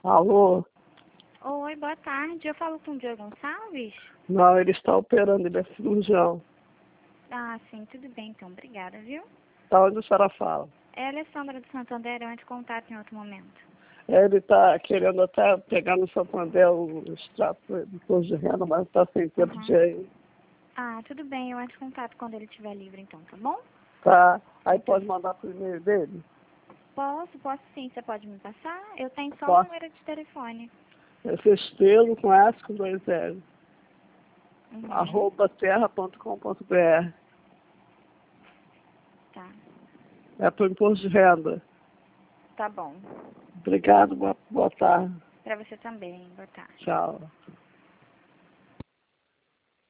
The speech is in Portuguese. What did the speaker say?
Alô? Oi, boa tarde. Eu falo com o Diogo Gonçalves? Não, ele está operando, ele é cirurgião. Ah, sim, tudo bem então. Obrigada, viu? Da onde a senhora fala? É a Alessandra do Santander, eu entro em contato em outro momento. Ele está querendo até pegar no Santander o extrato do imposto de renda, mas está sem tempo de ir. Ah, tudo bem, eu entro em contato quando ele estiver livre então, tá bom? Tá? Aí pode mandar pro e-mail dele? Posso sim. Você pode me passar? Eu tenho só o Posso. número de telefone. É Festelo com S com 2 L. Uhum. @terra.com.br. Tá. É para o imposto de renda. Tá bom. Obrigado, boa tarde. Pra você também. Boa tarde. Tchau.